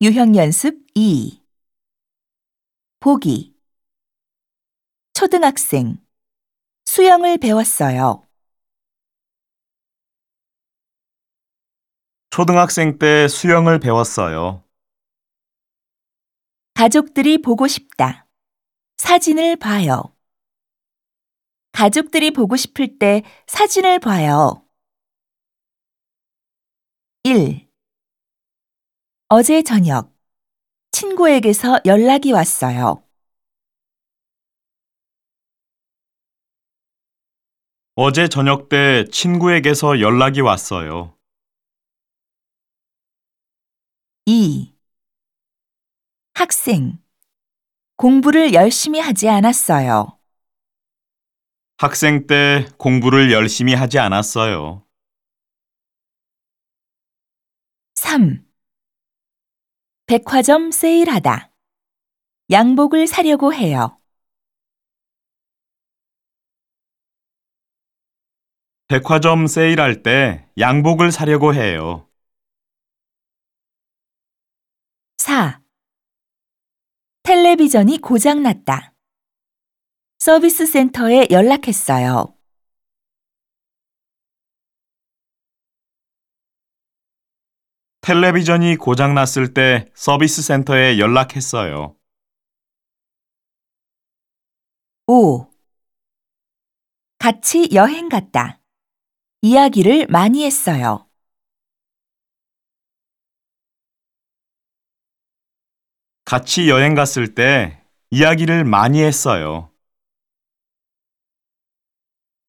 유형 연습 2. 보기. 초등학생. 수영을 배웠어요. 초등학생 때 수영을 배웠어요. 가족들이 보고 싶다. 사진을 봐요. 가족들이 보고 싶을 때 사진을 봐요. 1. 어제 저녁. 친구에게서 연락이 왔어요. 어제 저녁 때 친구에게서 연락이 왔어요. 2. 학생. 공부를 열심히 하지 않았어요. 학생 때 공부를 열심히 하지 않았어요. 3. 백화점 세일하다. 양복을 사려고 해요. 백화점 세일할 때 양복을 사려고 해요. 4. 텔레비전이 고장났다. 서비스 센터에 연락했어요. 텔레비전이 고장났을 때 서비스 센터에 연락했어요. 5. 같이 여행 갔다. 이야기를 많이 했어요. 같이 여행 갔을 때 이야기를 많이 했어요.